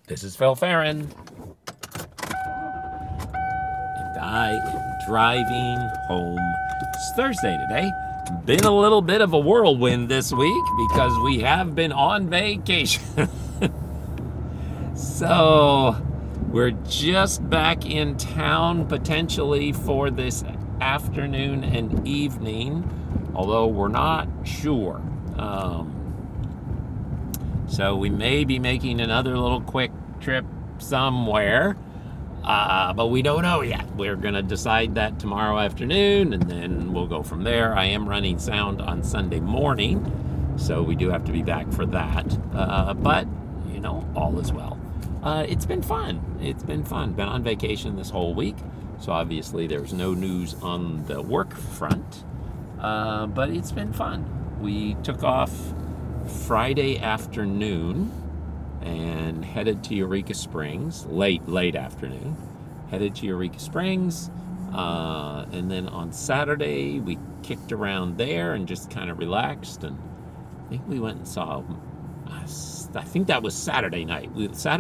This is Phil Farron, and I am driving home. It's Thursday today. Been a little bit of a whirlwind this week because we have been on vacation. So we're just back in town potentially for this afternoon and evening, although we're not sure. So we may be making another little quick trip somewhere, but we don't know yet. We're going to decide that tomorrow afternoon, and then we'll go from there. I am running sound on Sunday morning, so we do have to be back for that. But, you know, all is well. It's been fun. It's been fun. Been on vacation this whole week, so obviously there's no news on the work front, but it's been fun. We took off Friday afternoon and headed to Eureka Springs, late afternoon, headed to Eureka Springs, and then on Saturday we kicked around there and just kind of relaxed, and I think we went and saw, I think that was Saturday night.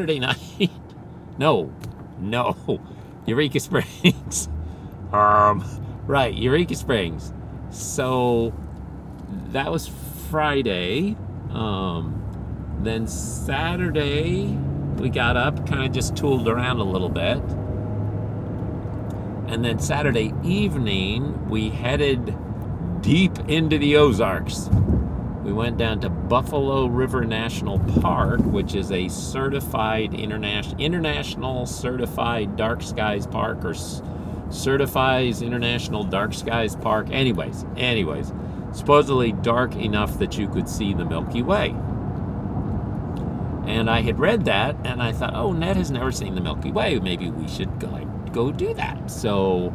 No, Eureka Springs. Right, Eureka Springs. So that was Friday. Then Saturday we got up, kind of just tooled around a little bit. And then Saturday evening we headed deep into the Ozarks. We went down to Buffalo River National Park, which is a certified international certified dark skies park, or certifies International Dark Skies Park. Anyways, supposedly dark enough that you could see the Milky Way. And I had read that, and I thought, oh, Ned has never seen the Milky Way. Maybe we should go do that. So,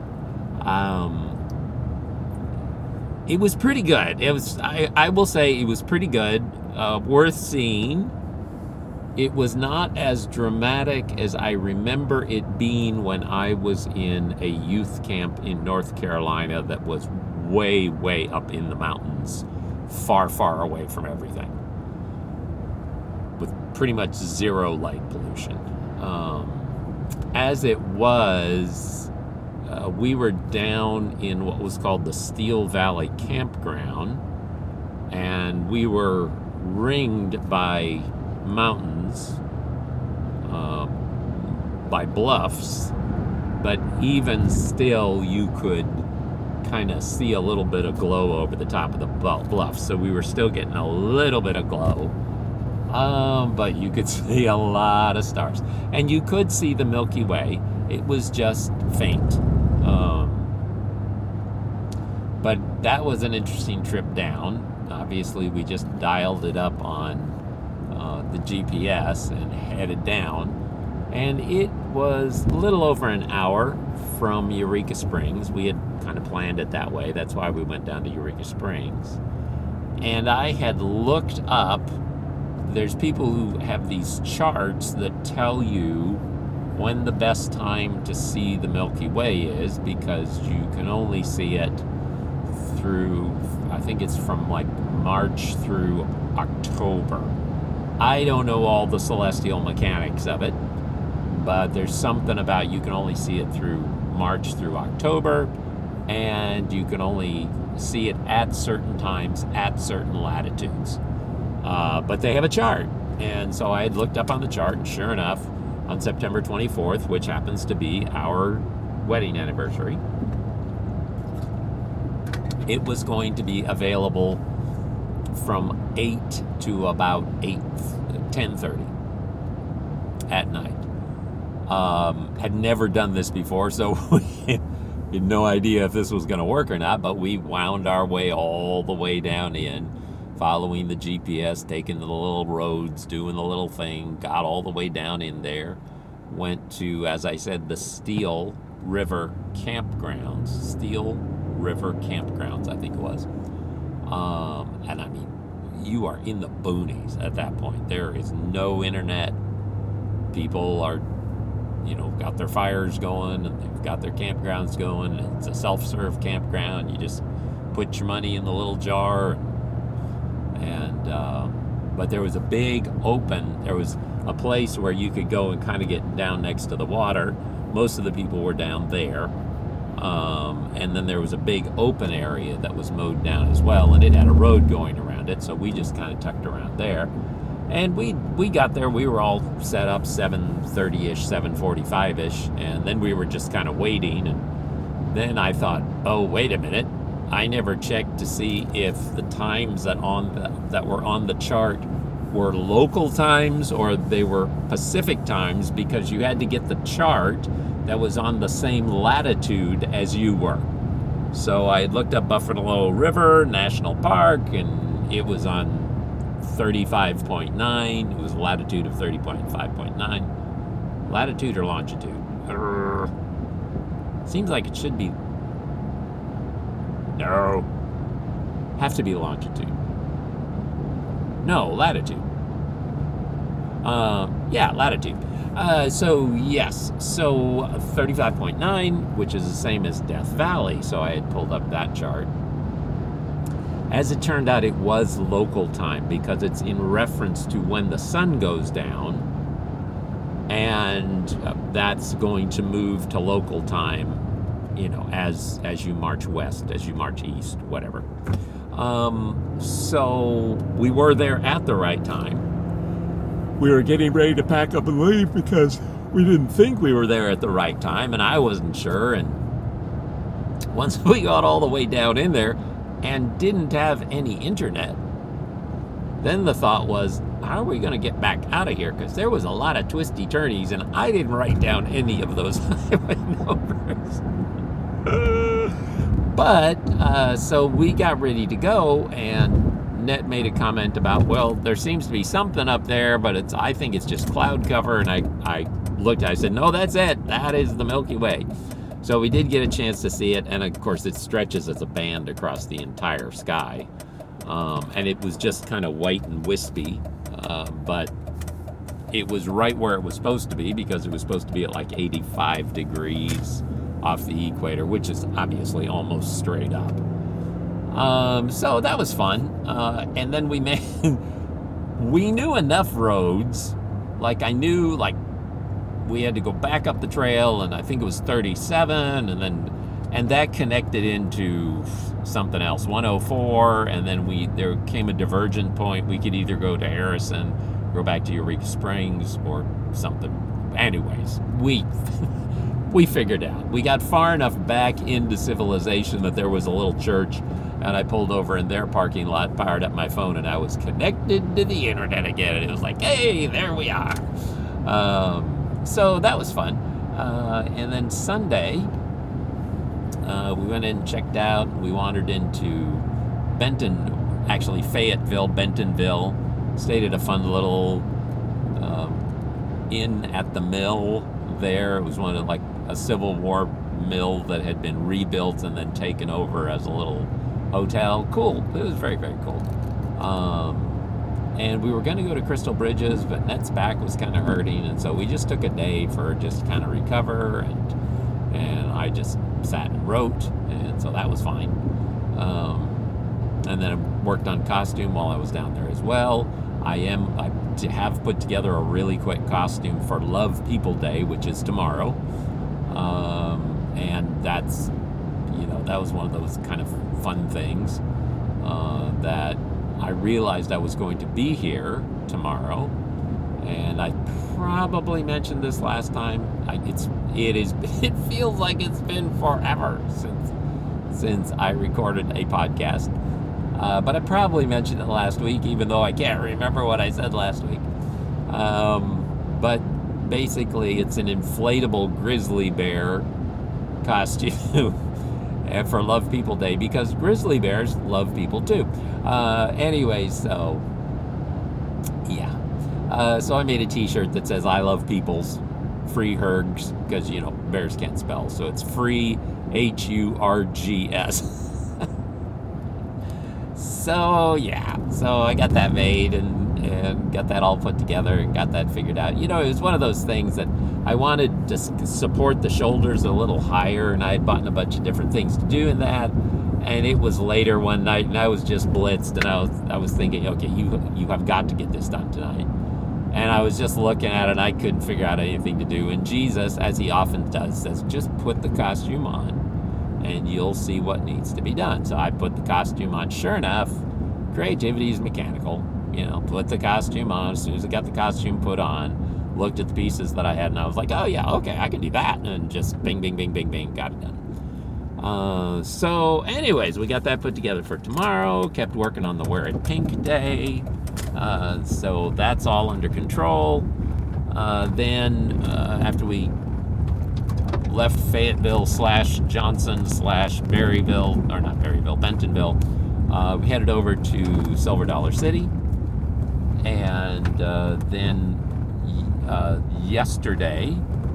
it was pretty good. I will say it was pretty good, worth seeing. It was not as dramatic as I remember it being when I was in a youth camp in North Carolina that was way, way up in the mountains, far, far away from everything, with pretty much zero light pollution. As it was, we were down in what was called the Steel Valley Campground, and we were ringed by mountains, by bluffs, but even still you could kind of see a little bit of glow over the top of the bluff, so we were still getting a little bit of glow, but you could see a lot of stars, and you could see the Milky Way. It was just faint, but that was an interesting trip down. Obviously we just dialed it up on the GPS and headed down, and it was a little over an hour from Eureka Springs. We had kind of planned it that way. That's why we went down to Eureka Springs. And I had looked up, there's people who have these charts that tell you when the best time to see the Milky Way is, because you can only see it through, I think it's from like March through October. I don't know all the celestial mechanics of it, but there's something about you can only see it through March through October, and you can only see it at certain times at certain latitudes. But they have a chart, and so I had looked up on the chart, and sure enough, on September 24th, which happens to be our wedding anniversary, it was going to be available from 8 to about 10:30 at night. Had never done this before, so we had no idea if this was going to work or not, but we wound our way all the way down in, following the GPS, taking the little roads, doing the little thing, got all the way down in there, went to, as I said, the Steel River Campgrounds, I think it was. And I mean, you are in the boonies at that point. There is no internet. People are, got their fires going, and they've got their campgrounds going. It's a self-serve campground. You just put your money in the little jar, and but there was a big open, there was a place where you could go and kind of get down next to the water. Most of the people were down there. And then there was a big open area that was mowed down as well, and it had a road going around it, so we just kind of tucked around there. And we got there, we were all set up 7:30-ish, 7:45-ish, and then we were just kind of waiting. And then I thought, oh, wait a minute, I never checked to see if the times that were on the chart were local times or they were Pacific times, because you had to get the chart that was on the same latitude as you were. So I had looked up Buffalo River National Park, and it was on 35.9. It was a latitude of 30.5.9. Latitude or longitude? Seems like it should be. No. Have to be longitude. No, latitude. Yeah, latitude. So yes, so 35.9, which is the same as Death Valley. So I had pulled up that chart. As it turned out, it was local time because it's in reference to when the sun goes down, and that's going to move to local time, as you march west, as you march east, whatever. So we were there at the right time. We were getting ready to pack up and leave because we didn't think we were there at the right time, and I wasn't sure. And once we got all the way down in there and didn't have any internet, then the thought was, how are we going to get back out of here? Because there was a lot of twisty turnies, and I didn't write down any of those highway numbers. But so we got ready to go, and Net made a comment about, well, there seems to be something up there, but I think it's just cloud cover. And I looked, I said, no, that's it. That is the Milky Way. So we did get a chance to see it, and of course it stretches as a band across the entire sky. And it was just kind of white and wispy, but it was right where it was supposed to be, because it was supposed to be at like 85 degrees off the equator, which is obviously almost straight up. So that was fun. And then we knew enough roads. Like I knew, we had to go back up the trail, and I think it was 37, and that connected into something else, 104, and then there came a divergent point. We could either go to Harrison, go back to Eureka Springs, or something. Anyways, we figured out. We got far enough back into civilization that there was a little church, and I pulled over in their parking lot, fired up my phone, and I was connected to the internet again. And it was like, hey, there we are. So that was fun. And then Sunday, we went in and checked out. We wandered into Fayetteville, Bentonville. Stayed at a fun little inn at the mill there. It was one of a Civil War mill that had been rebuilt and then taken over as a little hotel. Cool. It was very, very cool. And we were going to go to Crystal Bridges, but Net's back was kind of hurting, and so we just took a day for just kind of recover, and I just sat and wrote, and so that was fine. And then I worked on costume while I was down there as well. I have put together a really quick costume for Love People Day, which is tomorrow. And that's, that was one of those kind of fun things that I realized I was going to be here tomorrow. And I probably mentioned this last time. It feels like it's been forever since I recorded a podcast. But I probably mentioned it last week, even though I can't remember what I said last week. But basically, it's an inflatable grizzly bear costume for Love People Day, because grizzly bears love people too. Anyways, so yeah. So I made a t-shirt that says, I love peoples, free Hurgs, because, bears can't spell. So it's free, Hurgs. So yeah, so I got that made and got that all put together and got that figured out. It was one of those things that I wanted to support the shoulders a little higher, and I had bought a bunch of different things to do in that. And it was later one night, and I was just blitzed, and I was thinking, okay, you have got to get this done tonight. And I was just looking at it, and I couldn't figure out anything to do. And Jesus, as he often does, says, just put the costume on, and you'll see what needs to be done. So I put the costume on. Sure enough, creativity is mechanical. Put the costume on. As soon as I got the costume put on, looked at the pieces that I had, and I was like, oh yeah, okay, I can do that. And just bing, bing, bing, bing, bing, got it done. So anyways, we got that put together for tomorrow. Kept working on the Wear It Pink day. So that's all under control. Then after we left Fayetteville / Johnson / Berryville, or not Berryville, Bentonville, we headed over to Silver Dollar City. And then yesterday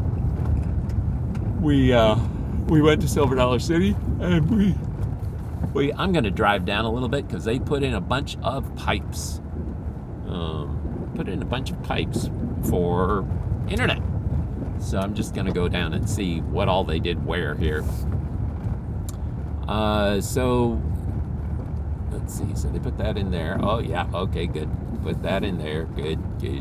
we went to Silver Dollar City, and I'm going to drive down a little bit because they put in a bunch of pipes. For internet. So I'm just going to go down and see what all they did where here. So let's see. So they put that in there. Oh yeah. Okay, good. Put that in there. Good.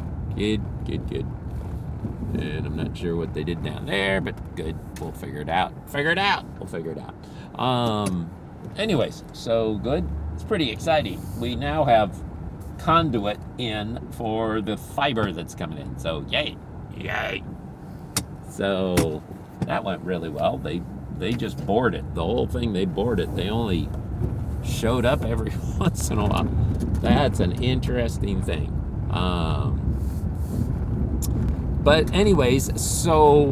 And I'm not sure what they did down there, but good. We'll figure it out. We'll figure it out. Anyways, so good. It's pretty exciting. We now have conduit in for the fiber that's coming in. So yay. So that went really well. They just bored it. The whole thing, they bored it. They only showed up every once in a while. That's an interesting thing. But anyways, so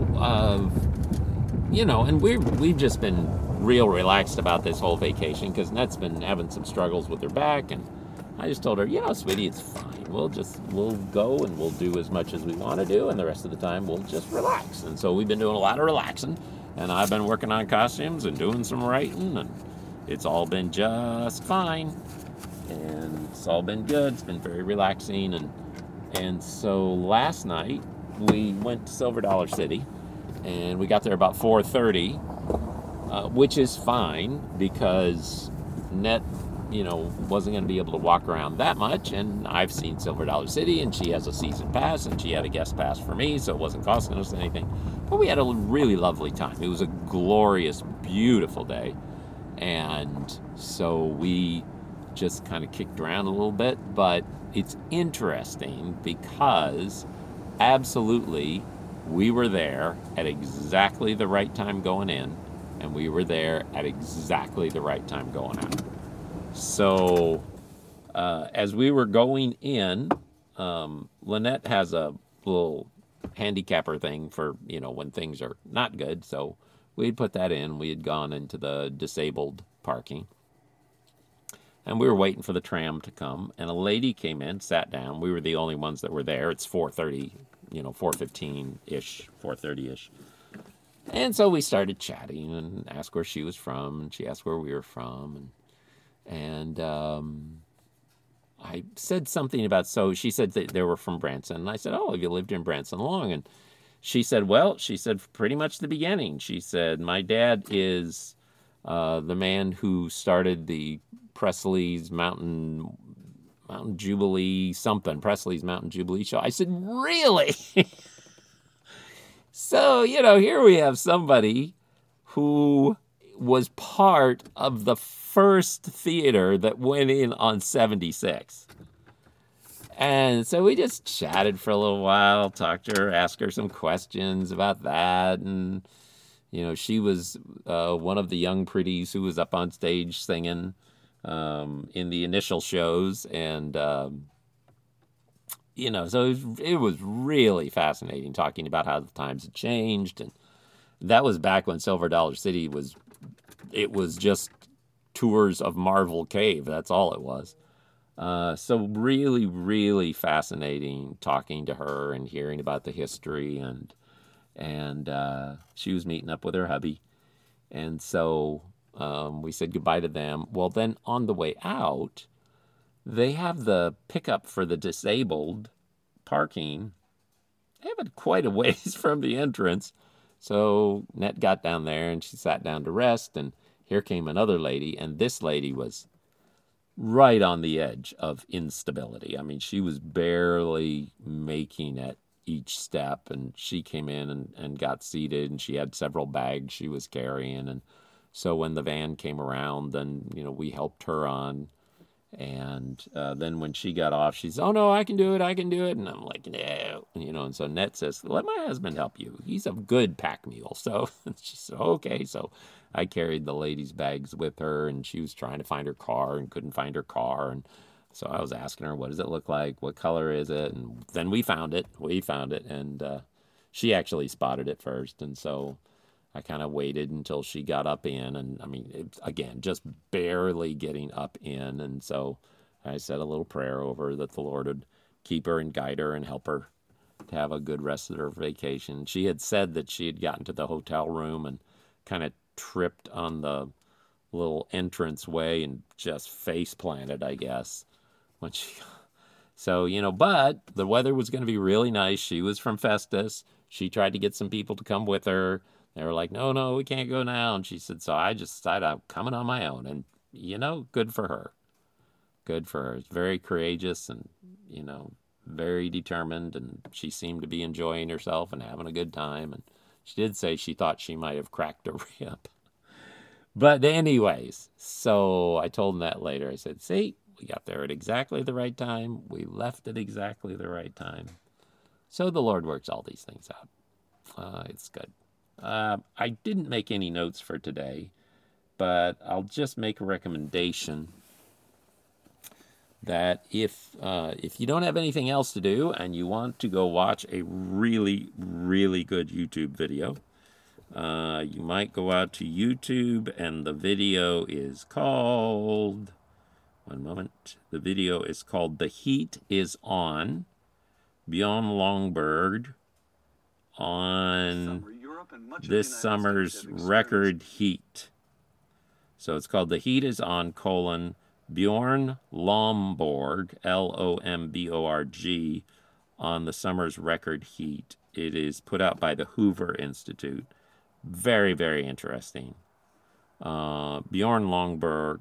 and we've just been real relaxed about this whole vacation because Net's been having some struggles with her back, and I just told her, sweetie, it's fine. We'll go and we'll do as much as we want to do, and the rest of the time we'll just relax. And so we've been doing a lot of relaxing, and I've been working on costumes and doing some writing, and it's all been just fine. And it's all been good. It's been very relaxing. And so last night we went to Silver Dollar City, and we got there about 4:30, which is fine because Net wasn't going to be able to walk around that much, and I've seen Silver Dollar City, and she has a season pass, and she had a guest pass for me, so it wasn't costing us anything. But we had a really lovely time. It was a glorious, beautiful day, and so we just kind of kicked around a little bit, but it's interesting because absolutely we were there at exactly the right time going in, and we were there at exactly the right time going out. So, as we were going in, Lynette has a little handicapper thing for, when things are not good. So we'd put that in. We had gone into the disabled parking. And we were waiting for the tram to come. And a lady came in, sat down. We were the only ones that were there. It's 4:30, 4:15-ish, 4:30-ish. And so we started chatting and asked where she was from. And she asked where we were from. And I said something about, so she said that they were from Branson. And I said, have you lived in Branson long? And she said, pretty much the beginning. She said, my dad is the man who started the Presley's Mountain Jubilee something, Presley's Mountain Jubilee show. I said, really? So, here we have somebody who was part of the first theater that went in on 76. And so we just chatted for a little while, talked to her, asked her some questions about that. And, she was one of the young pretties who was up on stage singing in the initial shows. And, so it was really fascinating talking about how the times had changed. And that was back when Silver Dollar City was just tours of Marvel Cave. That's all it was. So really, really fascinating talking to her and hearing about the history. And she was meeting up with her hubby. And so we said goodbye to them. Well, then on the way out, they have the pickup for the disabled parking. They have it quite a ways from the entrance. So Net got down there and she sat down to rest, and Here came another lady, and this lady was right on the edge of instability. I mean, she was barely making it each step, and she came in and got seated, and she had several bags she was carrying. And so when the van came around, then, we helped her on. And then when she got off, she said, "Oh, no, I can do it. I can do it." And I'm like, "No." And so Net says, "Let my husband help you. He's a good pack mule." So she said, "Okay." So I carried the lady's bags with her, and she was trying to find her car and couldn't find her car. And so I was asking her, "What does it look like? What color is it?" And then we found it. And she actually spotted it first. And so I kind of waited until she got up in, and I mean, again, just barely getting up in. And so I said a little prayer over her that the Lord would keep her and guide her and help her to have a good rest of her vacation. She had said that she had gotten to the hotel room and kind of tripped on the little entrance way and just face planted, I guess, when she. So, but the weather was going to be really nice. She was from Festus. She tried to get some people to come with her. They were like, "No, no, we can't go now." And she said, "So I just decided I'm coming on my own." And, good for her. Good for her. Very courageous and, very determined. And she seemed to be enjoying herself and having a good time. And she did say she thought she might have cracked a rib. But anyways, so I told him that later. I said, "See, we got there at exactly the right time. We left at exactly the right time." So the Lord works all these things out. It's good. I didn't make any notes for today, but I'll just make a recommendation that if you don't have anything else to do and you want to go watch a really, really good YouTube video, you might go out to YouTube, and the video is called, one moment, the video is called "The Heat is On," Bjorn Lomborg on this summer's record heat. So it's called "The Heat is On, Bjorn Lomborg, Lomborg, on the summer's record heat." It is put out by the Hoover Institute. Very, very interesting. Bjorn Lomborg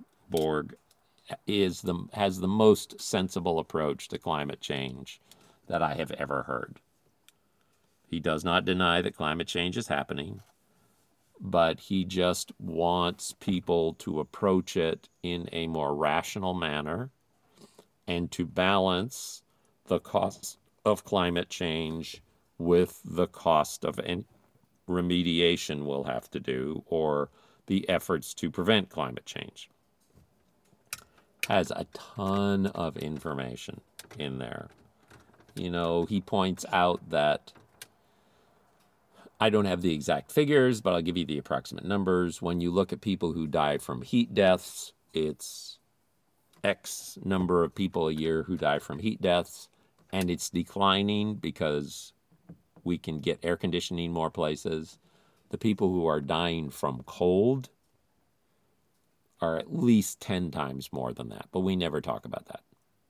has the most sensible approach to climate change that I have ever heard. He does not deny that climate change is happening, but he just wants people to approach it in a more rational manner and to balance the cost of climate change with the cost of remediation we'll have to do, or the efforts to prevent climate change. Has a ton of information in there. He points out that, I don't have the exact figures, but I'll give you the approximate numbers. When you look at people who die from heat deaths, it's X number of people a year who die from heat deaths, and it's declining because we can get air conditioning more places. The people who are dying from cold are at least 10 times more than that, but we never talk about that.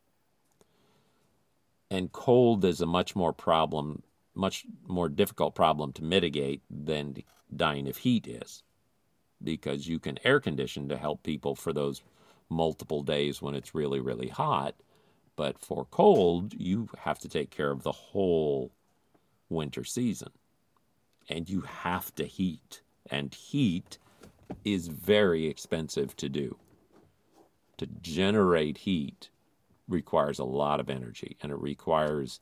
And cold is a much more difficult problem to mitigate than dying of heat is, because you can air condition to help people for those multiple days when it's really, really hot. But for cold, you have to take care of the whole winter season. And you have to heat. And heat is very expensive to do. To generate heat requires a lot of energy, and it requires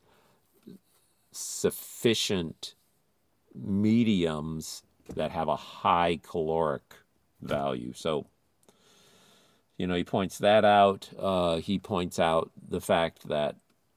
sufficient mediums that have a high caloric value. So, he points that out. He points out the fact that,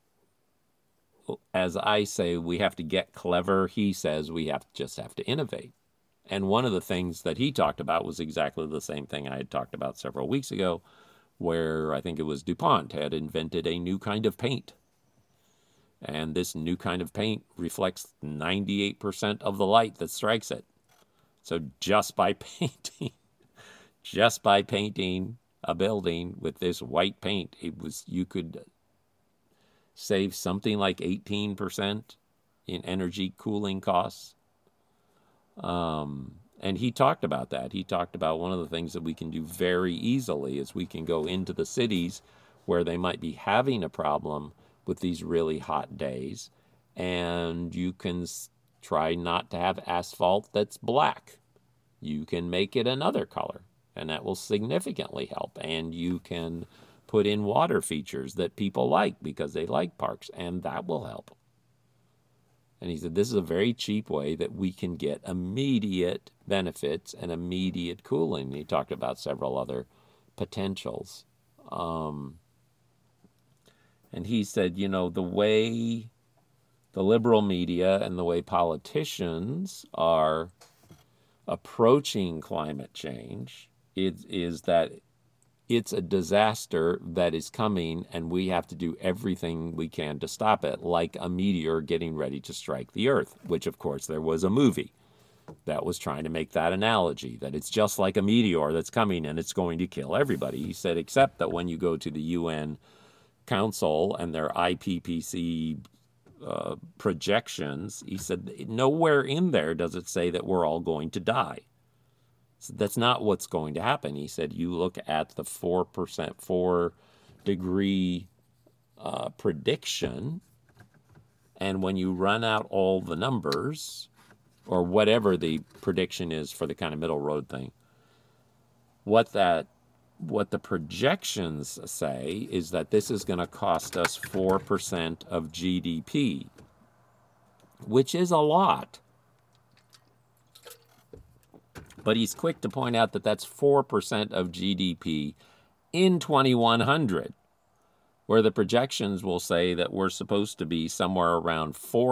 as I say, we have to get clever. He says we just have to innovate. And one of the things that he talked about was exactly the same thing I had talked about several weeks ago, where I think it was DuPont had invented a new kind of paint. And this new kind of paint reflects 98% of the light that strikes it. So just by painting a building with this white paint, you could save something like 18% in energy cooling costs. And he talked about that. He talked about one of the things that we can do very easily is we can go into the cities where they might be having a problem with these really hot days, and you can try not to have asphalt that's black. You can make it another color, and that will significantly help. And you can put in water features that people like because they like parks, and that will help. And he said, this is a very cheap way that we can get immediate benefits and immediate cooling. He talked about several other potentials. And he said, the way the liberal media and the way politicians are approaching climate change is that it's a disaster that is coming, and we have to do everything we can to stop it, like a meteor getting ready to strike the Earth, which, of course, there was a movie that was trying to make that analogy, that it's just like a meteor that's coming and it's going to kill everybody. He said, except that when you go to the UN Council and their IPCC projections, he said, nowhere in there does it say that we're all going to die. So that's not what's going to happen. He said, you look at the 4%, 4 degree prediction, and when you run out all the numbers, or whatever the prediction is for the kind of middle road thing, what the projections say is that this is going to cost us 4% of GDP, which is a lot. But he's quick to point out that that's 4% of GDP in 2100, where the projections will say that we're supposed to be somewhere around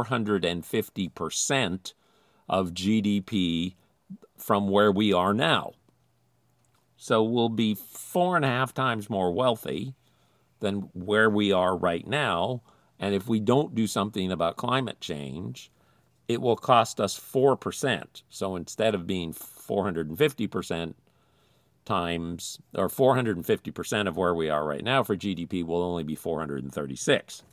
450% of GDP from where we are now. So we'll be 4.5 times more wealthy than where we are right now. And if we don't do something about climate change, it will cost us 4%. So instead of being 450% times, or 450% of where we are right now for GDP, will only be 436.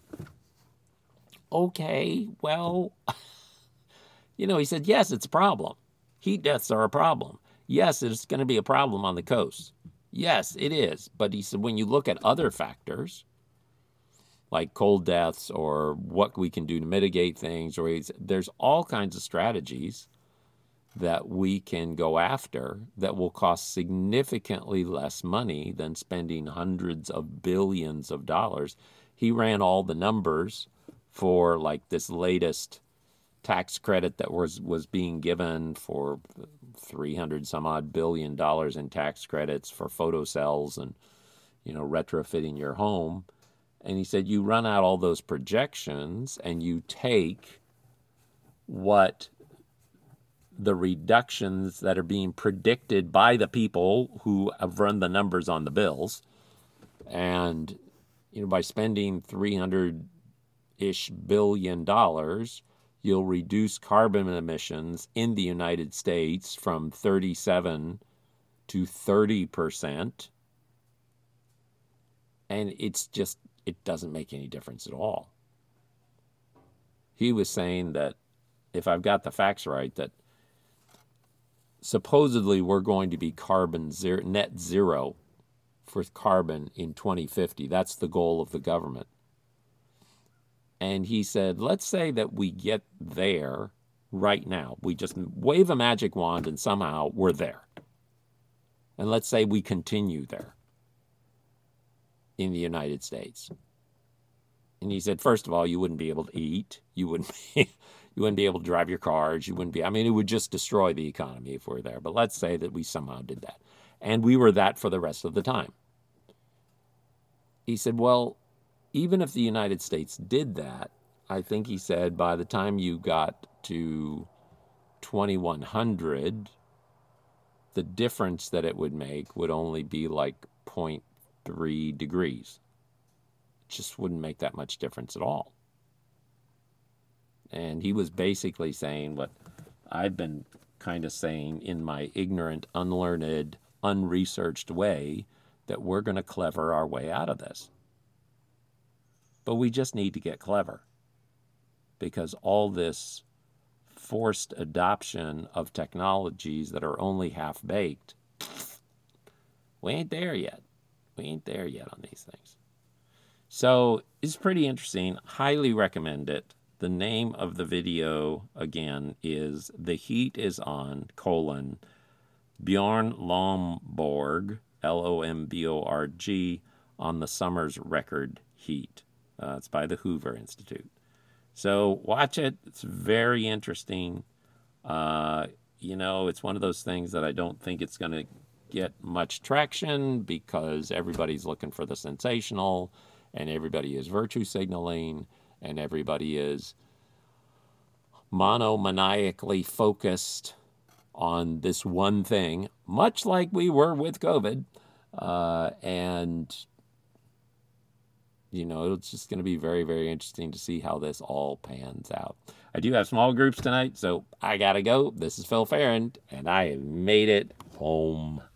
Okay, well, he said, yes, it's a problem. Heat deaths are a problem. Yes, it's going to be a problem on the coast. Yes, it is. But he said, when you look at other factors, like cold deaths or what we can do to mitigate things, there's all kinds of strategies that we can go after that will cost significantly less money than spending hundreds of billions of dollars. He ran all the numbers for like this latest tax credit that was being given for 300 some odd billion dollars in tax credits for photocells and retrofitting your home. And he said, you run out all those projections and you take what the reductions that are being predicted by the people who have run the numbers on the bills, and by spending $300-ish billion, you'll reduce carbon emissions in the United States from 37 to 30%. And it doesn't make any difference at all. He was saying that, if I've got the facts right, that supposedly we're going to be net zero for carbon in 2050. That's the goal of the government. And he said, let's say that we get there right now. We just wave a magic wand and somehow we're there. And let's say we continue there in the United States. And he said, first of all, you wouldn't be able to eat. You wouldn't be able to drive your cars. It would just destroy the economy if we're there. But let's say that we somehow did that. And we were that for the rest of the time. He said, well, even if the United States did that, I think he said by the time you got to 2100, the difference that it would make would only be like 0.3 degrees. It just wouldn't make that much difference at all. And he was basically saying what I've been kind of saying in my ignorant, unlearned, unresearched way, that we're going to clever our way out of this. But we just need to get clever, because all this forced adoption of technologies that are only half-baked. We ain't there yet. We ain't there yet on these things. So it's pretty interesting. Highly recommend it. The name of the video, again, is The Heat is On, Bjorn Lomborg, Lomborg, on the Summer's Record Heat. It's by the Hoover Institute. So watch it. It's very interesting. It's one of those things that I don't think it's going to get much traction because everybody's looking for the sensational, and everybody is virtue signaling, and everybody is monomaniacally focused on this one thing, much like we were with COVID. It's just going to be very, very interesting to see how this all pans out. I do have small groups tonight, so I got to go. This is Phil Farron, and I have made it home.